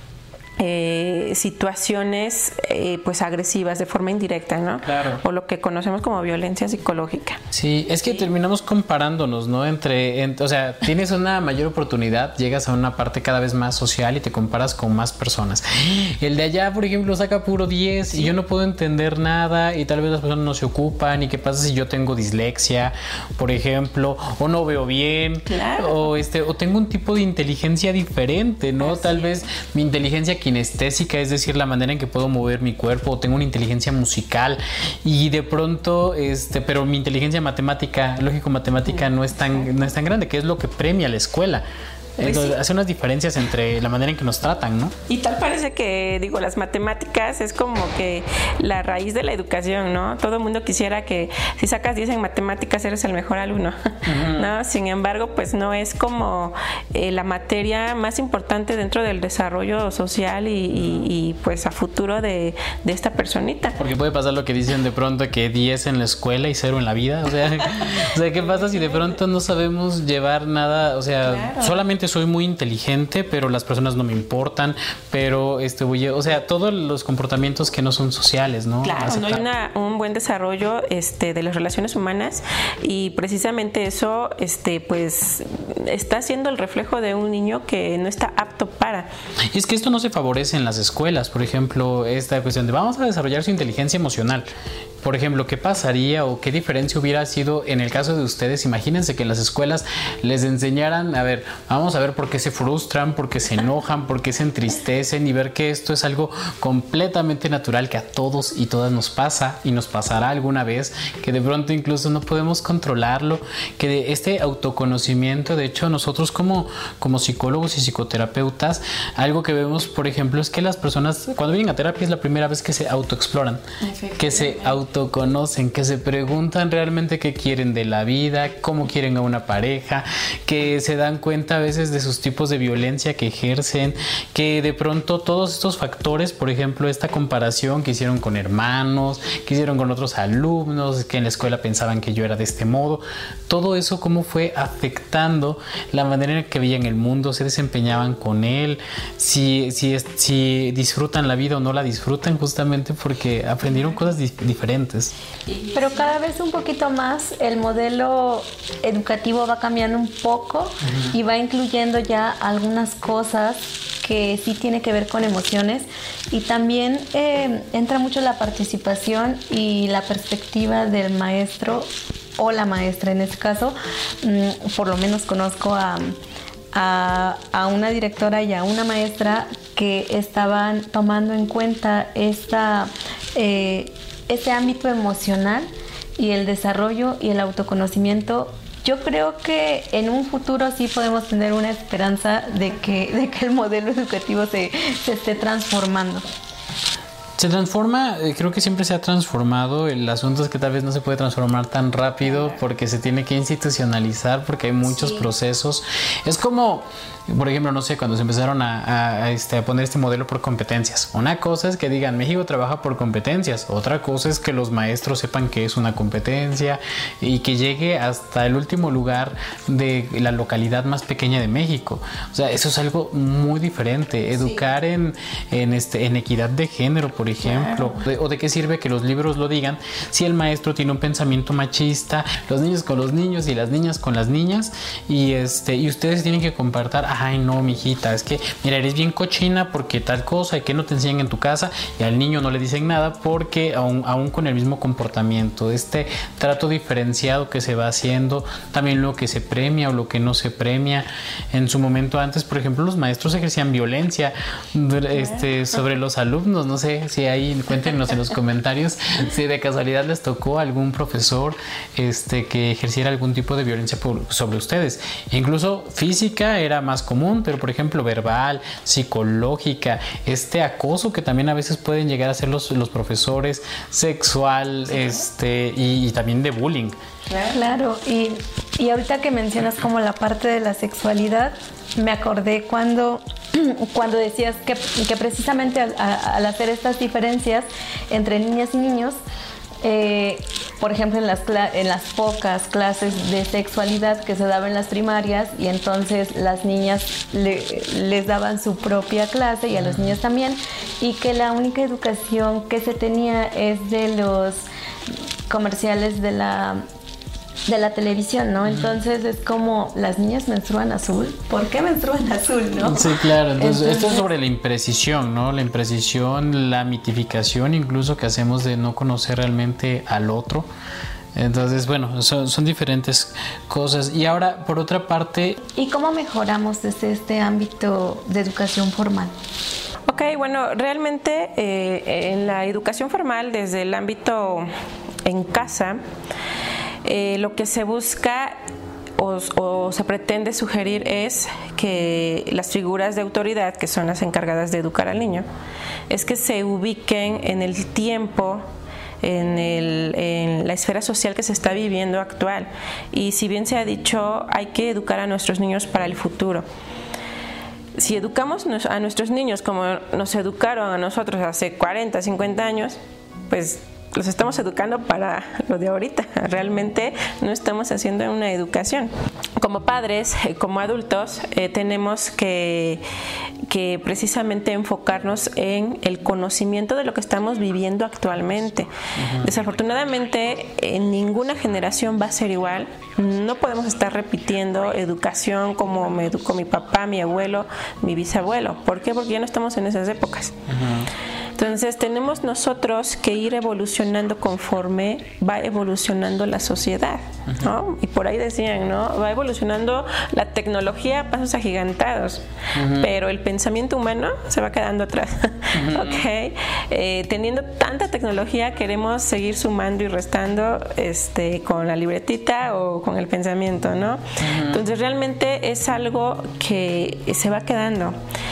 S3: Eh, situaciones eh, pues agresivas de forma indirecta, ¿no?
S1: Claro.
S3: O lo que conocemos como violencia psicológica.
S1: Sí, es que sí. terminamos comparándonos, ¿no? Entre, entre, o sea, tienes una mayor oportunidad, llegas a una parte cada vez más social y te comparas con más personas. El de allá, por ejemplo, saca puro diez sí. y yo no puedo entender nada y tal vez las personas no se ocupan. ¿Y qué pasa si yo tengo dislexia, por ejemplo, o no veo bien?
S3: Claro.
S1: O este, o tengo un tipo de inteligencia diferente, ¿no? Así tal vez mi inteligencia kinestésica, es decir, la manera en que puedo mover mi cuerpo, o tengo una inteligencia musical y de pronto, este, pero mi inteligencia matemática, lógico-matemática no es tan, no es tan grande, que es lo que premia la escuela. Entonces, sí. hace unas diferencias entre la manera en que nos tratan, ¿no?
S3: Y tal parece que, digo, las matemáticas es como que la raíz de la educación, ¿no? Todo el mundo quisiera que si sacas diez en matemáticas eres el mejor alumno, uh-huh. ¿no? Sin embargo, pues no es como eh, la materia más importante dentro del desarrollo social y, y, y pues a futuro de, de esta personita.
S1: Porque puede pasar lo que dicen de pronto, que diez en la escuela y cero en la vida, o sea, o sea, ¿qué pasa si de pronto no sabemos llevar nada? O sea, claro. solamente soy muy inteligente, pero las personas no me importan, pero este voy a, o sea, todos los comportamientos que no son sociales, ¿no?
S3: Claro, Aceptar. no hay una, un buen desarrollo este, de las relaciones humanas, y precisamente eso este, pues está siendo el reflejo de un niño que no está apto para.
S1: Y es que esto no se favorece en las escuelas, por ejemplo, esta cuestión de vamos a desarrollar su inteligencia emocional. Por ejemplo, ¿qué pasaría o qué diferencia hubiera sido en el caso de ustedes? Imagínense que en las escuelas les enseñaran, a ver, vamos a ver por qué se frustran, por qué se enojan, por qué se entristecen, y ver que esto es algo completamente natural que a todos y todas nos pasa y nos pasará alguna vez, que de pronto incluso no podemos controlarlo, que de este autoconocimiento, de hecho nosotros como, como psicólogos y psicoterapeutas, algo que vemos, por ejemplo, es que las personas cuando vienen a terapia es la primera vez que se autoexploran, que se auto autoconocen, que se preguntan realmente qué quieren de la vida, cómo quieren a una pareja, que se dan cuenta a veces de sus tipos de violencia que ejercen, que de pronto todos estos factores, por ejemplo, esta comparación que hicieron con hermanos, que hicieron con otros alumnos, que en la escuela pensaban que yo era de este modo, todo eso cómo fue afectando la manera en que veían el mundo, se desempeñaban con él, si, si, si disfrutan la vida o no la disfrutan, justamente porque aprendieron cosas di- diferentes.
S2: Pero cada vez un poquito más el modelo educativo va cambiando un poco uh-huh. y va incluyendo ya algunas cosas que sí tiene que ver con emociones, y también eh, entra mucho la participación y la perspectiva del maestro o la maestra. En este caso, mmm, por lo menos conozco a, a, a una directora y a una maestra que estaban tomando en cuenta esta... Eh, ese ámbito emocional y el desarrollo y el autoconocimiento. Yo creo que en un futuro sí podemos tener una esperanza de que, de que el modelo educativo se, se esté transformando.
S1: Se transforma, eh, creo que siempre se ha transformado. El asunto es que tal vez no se puede transformar tan rápido porque se tiene que institucionalizar, porque hay muchos sí. procesos. Es como, por ejemplo, no sé, cuando se empezaron a, a, a, este, a poner este modelo por competencias. Una cosa es que digan, México trabaja por competencias. Otra cosa es que los maestros sepan que es una competencia y que llegue hasta el último lugar de la localidad más pequeña de México. O sea, eso es algo muy diferente. Educar sí. en, en, este, en equidad de género, por por ejemplo. De, o de qué sirve que los libros lo digan si el maestro tiene un pensamiento machista, los niños con los niños y las niñas con las niñas, y este y ustedes tienen que compartir, ay no, mijita, es que mira, eres bien cochina porque tal cosa, y que no te enseñan en tu casa, y al niño no le dicen nada porque aún, aún con el mismo comportamiento, este trato diferenciado que se va haciendo, también lo que se premia o lo que no se premia. En su momento antes, por ejemplo, los maestros ejercían violencia este, sobre los alumnos, no sé si ahí cuéntenos en los comentarios si de casualidad les tocó algún profesor este, que ejerciera algún tipo de violencia por, sobre ustedes. Incluso física era más común, pero por ejemplo verbal, psicológica, este acoso que también a veces pueden llegar a ser los, los profesores, sexual, sí. este, y, y también de bullying.
S2: Claro, y, y ahorita que mencionas como la parte de la sexualidad, me acordé cuando, cuando decías que, que precisamente al, al hacer estas diferencias entre niñas y niños, eh, por ejemplo en las, en las pocas clases de sexualidad que se daban en las primarias, y entonces las niñas le, les daban su propia clase y a los niños también, y que la única educación que se tenía es de los comerciales de la de la televisión, ¿no? Entonces es como, las niñas menstruan azul, ¿por qué menstruan azul, no?
S1: Sí, claro. Entonces, Entonces esto es sobre la imprecisión, ¿no? La imprecisión, la mitificación incluso que hacemos de no conocer realmente al otro. Entonces, bueno, son, son diferentes cosas. Y ahora, por otra parte...
S2: ¿Y cómo mejoramos desde este ámbito de educación formal?
S3: Ok, bueno, realmente eh, en la educación formal, desde el ámbito en casa, eh, lo que se busca o, o se pretende sugerir es que las figuras de autoridad, que son las encargadas de educar al niño, es que se ubiquen en el tiempo, En, el, en la esfera social que se está viviendo actual. Y si bien se ha dicho, hay que educar a nuestros niños para el futuro. Si educamos a nuestros niños como nos educaron a nosotros hace cuarenta, cincuenta años, pues los estamos educando para lo de ahorita. Realmente no estamos haciendo una educación. Como padres, como adultos, eh, tenemos que, que precisamente enfocarnos en el conocimiento de lo que estamos viviendo actualmente. Uh-huh. Desafortunadamente, en ninguna generación va a ser igual. No podemos estar repitiendo educación como me educó mi papá, mi abuelo, mi bisabuelo. ¿Por qué? Porque ya no estamos en esas épocas. Uh-huh. Entonces tenemos nosotros que ir evolucionando conforme va evolucionando la sociedad, ¿no? Y por ahí decían, ¿no? Va evolucionando la tecnología a pasos agigantados, uh-huh. pero el pensamiento humano se va quedando atrás. Uh-huh. ¿Okay? Eh, teniendo tanta tecnología, queremos seguir sumando y restando este, con la libretita o con el pensamiento, ¿no? Uh-huh. Entonces realmente es algo que se va quedando.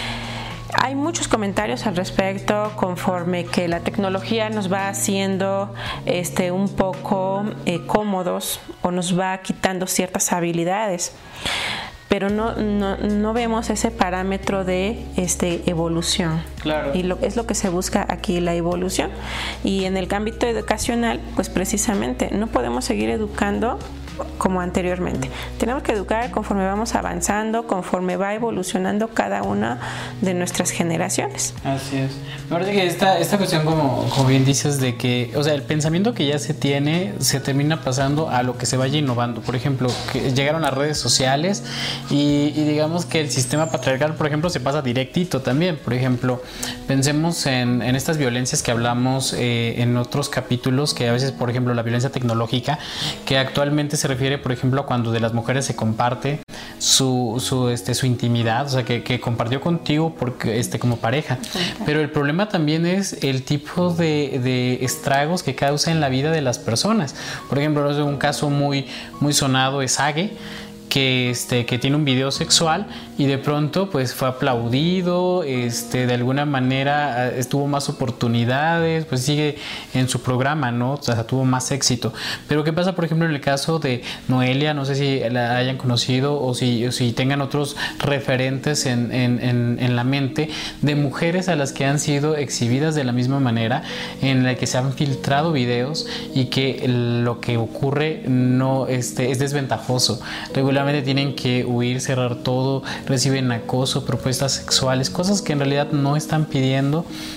S3: Hay muchos comentarios al respecto conforme que la tecnología nos va haciendo este, un poco eh, cómodos o nos va quitando ciertas habilidades, pero no, no, no vemos ese parámetro de este, evolución. Claro. Y lo, es lo que se busca aquí, la evolución. Y en el ámbito educacional, pues precisamente no podemos seguir educando como anteriormente. Tenemos que educar conforme vamos avanzando, conforme va evolucionando cada una de nuestras generaciones.
S1: Así es. Me parece que esta, esta cuestión, como, como bien dices, de que, o sea, el pensamiento que ya se tiene se termina pasando a lo que se vaya innovando. Por ejemplo, que llegaron las redes sociales y, y digamos que el sistema patriarcal, por ejemplo, se pasa directito también. Por ejemplo, pensemos en, en estas violencias que hablamos eh, en otros capítulos, que a veces, por ejemplo, la violencia tecnológica, que actualmente se Se refiere, por ejemplo, a cuando de las mujeres se comparte su, su, este, su intimidad, o sea, que, que compartió contigo porque, este, como pareja. Okay. Pero el problema también es el tipo de, de estragos que causa en la vida de las personas. Por ejemplo, un caso muy, muy sonado es Age, que, este, que tiene un video sexual y de pronto pues fue aplaudido, este, de alguna manera tuvo más oportunidades, pues sigue en su programa, ¿no? O sea, tuvo más éxito. Pero ¿qué pasa, por ejemplo, en el caso de Noelia? No sé si la hayan conocido o si, o si tengan otros referentes en, en, en, en la mente de mujeres a las que han sido exhibidas de la misma manera, en la que se han filtrado videos y que lo que ocurre no este, es desventajoso. Regularmente tienen que huir, cerrar todo, reciben acoso, propuestas sexuales, cosas que en realidad no están pidiendo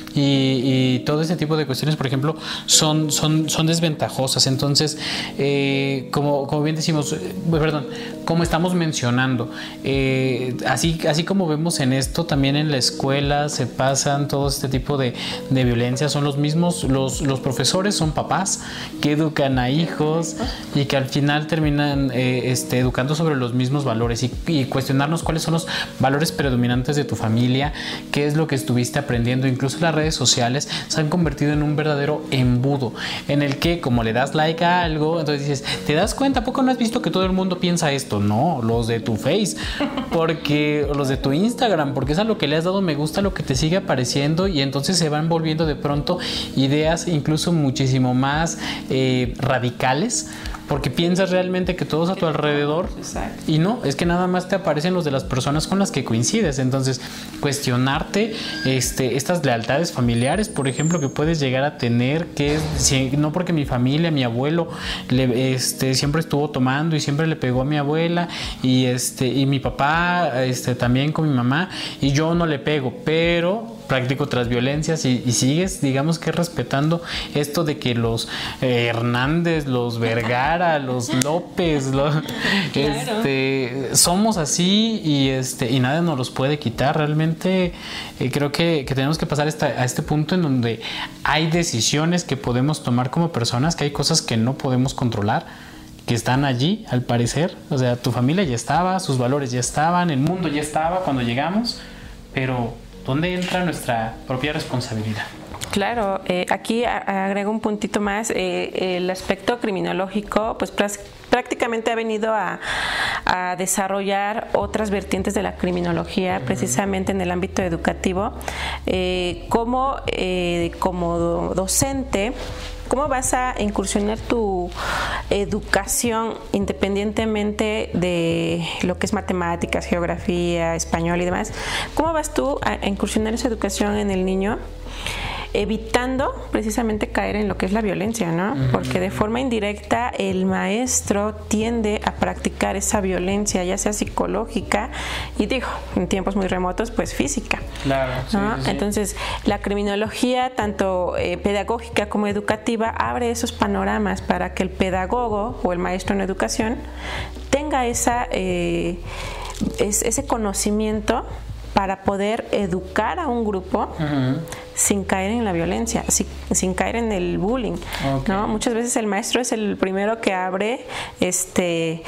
S1: y, y todo ese tipo de cuestiones, por ejemplo, son, son, son desventajosas. Entonces, eh, como, como bien decimos, eh, perdón, como estamos mencionando, eh, así, así como vemos en esto, también en la escuela se pasan todo este tipo de, de violencia. Son los mismos, los, los profesores son papás que educan a hijos y que al final terminan eh, este, educando sobre los mismos valores y, y cuestionarnos cuáles son los valores predominantes de tu familia, qué es lo que estuviste aprendiendo. Incluso las redes sociales se han convertido en un verdadero embudo en el que, como le das like a algo, entonces dices, ¿te das cuenta? ¿A poco no has visto que todo el mundo piensa esto? No, los de tu Face, porque los de tu Instagram, porque es a lo que le has dado me gusta, lo que te sigue apareciendo, y entonces se van volviendo de pronto ideas incluso muchísimo más eh, radicales, porque piensas realmente que todos a tu alrededor,
S3: exacto,
S1: y no, es que nada más te aparecen los de las personas con las que coincides. Entonces, cuestionarte este, estas lealtades familiares, por ejemplo, que puedes llegar a tener, que es, si, no porque mi familia, mi abuelo le, este, siempre estuvo tomando y siempre le pegó a mi abuela, y, este, y mi papá este, también con mi mamá, y yo no le pego, pero practico otras violencias, y, y sigues, digamos que respetando esto de que los eh, Hernández, los Vergara, los López, los, claro. este, somos así, y este y nadie nos los puede quitar. Realmente eh, creo que, que tenemos que pasar esta, a este punto en donde hay decisiones que podemos tomar como personas, que hay cosas que no podemos controlar, que están allí al parecer. O sea, tu familia ya estaba, sus valores ya estaban, el mundo ya estaba cuando llegamos, pero ¿dónde entra nuestra propia responsabilidad?
S3: Claro, eh, aquí a, agrego un puntito más. Eh, el aspecto criminológico, pues prácticamente ha venido a, a desarrollar otras vertientes de la criminología, precisamente en el ámbito educativo. Eh, como, eh, como docente, ¿cómo vas a incursionar tu educación independientemente de lo que es matemáticas, geografía, español y demás? ¿Cómo vas tú a incursionar esa educación en el niño, evitando precisamente caer en lo que es la violencia, ¿no? Porque de forma indirecta el maestro tiende a practicar esa violencia, ya sea psicológica y, digo, en tiempos muy remotos, pues física.
S1: Claro,
S3: ¿no?
S1: sí, sí.
S3: Entonces, la criminología, tanto eh, pedagógica como educativa, abre esos panoramas para que el pedagogo o el maestro en educación tenga esa, eh, es, ese conocimiento para poder educar a un grupo uh-huh. sin caer en la violencia, sin, sin caer en el bullying, okay. ¿no? Muchas veces el maestro es el primero que abre este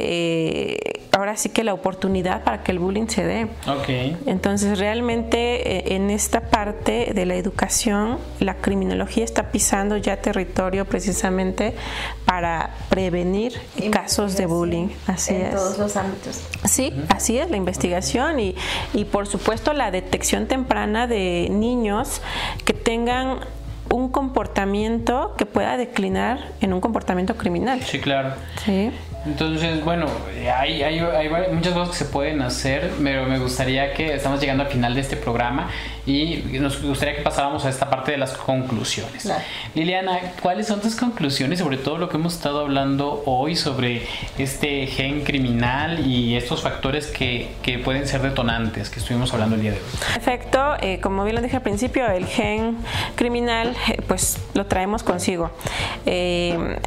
S3: eh, ahora sí que la oportunidad para que el bullying se dé.
S1: Okay.
S3: Entonces realmente eh, en esta parte de la educación la criminología está pisando ya territorio precisamente para prevenir casos de bullying. Así
S2: en
S3: es.
S2: todos los ámbitos.
S3: Sí, uh-huh. así es, la investigación y, y por supuesto la detección temprana de niños que tengan un comportamiento que pueda declinar en un comportamiento criminal.
S1: Sí, claro.
S3: Sí.
S1: Entonces, bueno, hay, hay, hay muchas cosas que se pueden hacer, pero me gustaría que estamos llegando al final de este programa y nos gustaría que pasáramos a esta parte de las conclusiones. Claro. Liliana, ¿cuáles son tus conclusiones sobre todo lo que hemos estado hablando hoy sobre este gen criminal y estos factores que, que pueden ser detonantes que estuvimos hablando el día de hoy?
S3: Perfecto, eh, como bien lo dije al principio, el gen criminal eh, pues lo traemos consigo. Eh,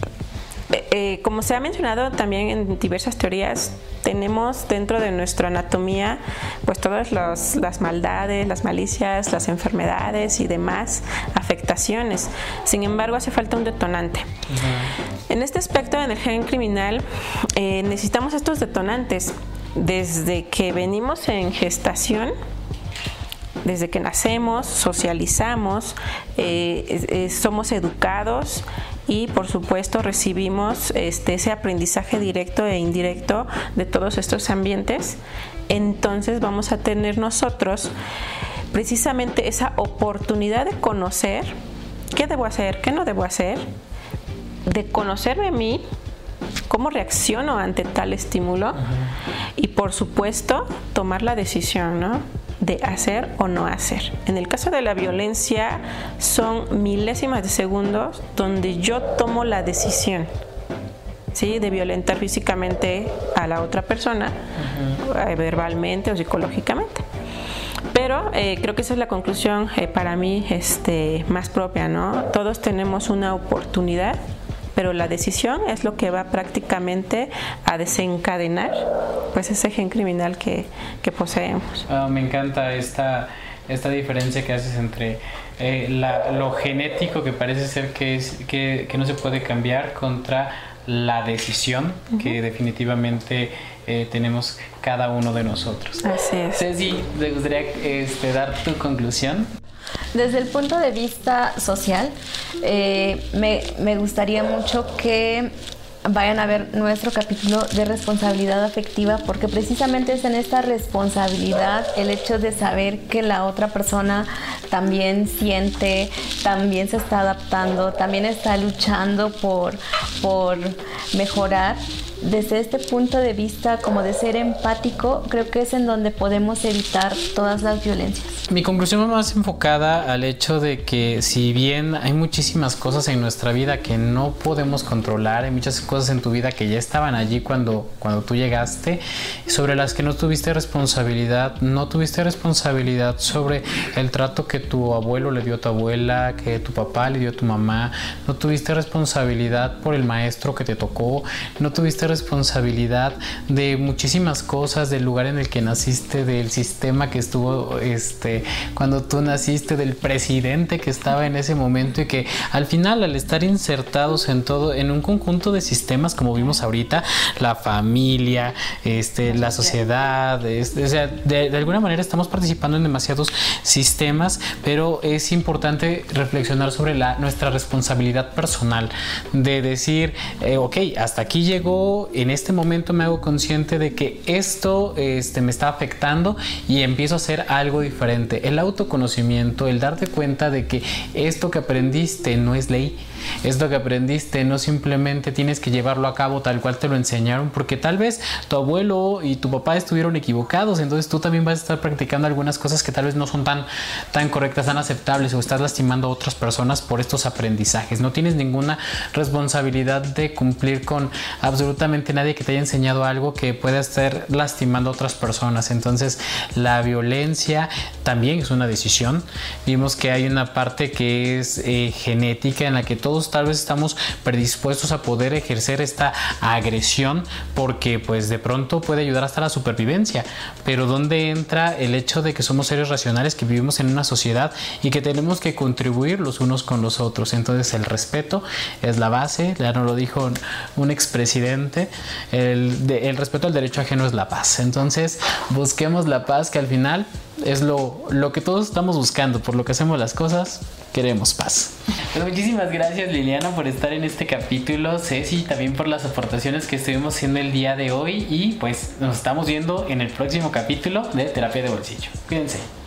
S3: Eh, como se ha mencionado también en diversas teorías, tenemos dentro de nuestra anatomía pues todas los, las maldades, las malicias, las enfermedades y demás afectaciones. Sin embargo, hace falta un detonante. Uh-huh. En este aspecto, en el gen criminal, eh, necesitamos estos detonantes desde que venimos en gestación. Desde que nacemos, socializamos, eh, eh, somos educados y por supuesto recibimos este, ese aprendizaje directo e indirecto de todos estos ambientes. Entonces vamos a tener nosotros precisamente esa oportunidad de conocer qué debo hacer, qué no debo hacer, de conocerme a mí, cómo reacciono ante tal estímulo. Uh-huh. Y por supuesto tomar la decisión, ¿no?, de hacer o no hacer. En el caso de la violencia son milésimas de segundos donde yo tomo la decisión, ¿sí?, de violentar físicamente a la otra persona, uh-huh. verbalmente o psicológicamente. Pero Pero eh, creo que esa es la conclusión eh, para mí este, más propia, ¿no? Todos tenemos una oportunidad, pero la decisión es lo que va prácticamente a desencadenar pues ese gen criminal que, que poseemos.
S1: Uh, me encanta esta, esta diferencia que haces entre eh, la, lo genético, que parece ser que, es, que, que no se puede cambiar, contra la decisión uh-huh. que definitivamente eh, tenemos cada uno de nosotros.
S3: Así es.
S1: Ceci, ¿te gustaría este, dar tu conclusión?
S2: Desde el punto de vista social, eh, me, me gustaría mucho que vayan a ver nuestro capítulo de responsabilidad afectiva, porque precisamente es en esta responsabilidad el hecho de saber que la otra persona también siente, también se está adaptando, también está luchando por, por mejorar. Desde este punto de vista como de ser empático, creo que es en donde podemos evitar todas las violencias.
S1: Mi conclusión va más enfocada al hecho de que si bien hay muchísimas cosas en nuestra vida que no podemos controlar, hay muchas cosas en tu vida que ya estaban allí cuando, cuando tú llegaste, sobre las que no tuviste responsabilidad, no tuviste responsabilidad sobre el trato que tu abuelo le dio a tu abuela, que tu papá le dio a tu mamá, no tuviste responsabilidad por el maestro que te tocó, no tuviste responsabilidad de muchísimas cosas, del lugar en el que naciste, del sistema que estuvo este, cuando tú naciste, del presidente que estaba en ese momento, y que al final, al estar insertados en todo, en un conjunto de sistemas como vimos ahorita, la familia, este, la sociedad, este, o sea, de, de alguna manera estamos participando en demasiados sistemas, pero es importante reflexionar sobre la, nuestra responsabilidad personal, de decir, eh, ok, hasta aquí llegó, en este momento me hago consciente de que esto este, me está afectando y empiezo a hacer algo diferente. El autoconocimiento, el darte cuenta de que esto que aprendiste no es ley, esto que aprendiste no simplemente tienes que llevarlo a cabo tal cual te lo enseñaron, porque tal vez tu abuelo y tu papá estuvieron equivocados, entonces tú también vas a estar practicando algunas cosas que tal vez no son tan, tan correctas, tan aceptables, o estás lastimando a otras personas por estos aprendizajes. No tienes ninguna responsabilidad de cumplir con absolutamente nadie que te haya enseñado algo que pueda estar lastimando a otras personas. Entonces la violencia también es una decisión. Vimos que hay una parte que es eh, genética, en la que todos tal vez estamos predispuestos a poder ejercer esta agresión, porque pues de pronto puede ayudar hasta la supervivencia. Pero ¿dónde entra el hecho de que somos seres racionales, que vivimos en una sociedad y que tenemos que contribuir los unos con los otros? Entonces el respeto es la base, ya nos lo dijo un expresidente, el, de, el respeto al derecho ajeno es la paz. Entonces busquemos la paz, que al final es lo, lo que todos estamos buscando. Por lo que hacemos las cosas, queremos paz. Pues muchísimas gracias, Liliana, por estar en este capítulo. Ceci, también por las aportaciones que estuvimos haciendo el día de hoy. Y pues nos estamos viendo en el próximo capítulo de Terapia de Bolsillo. Cuídense.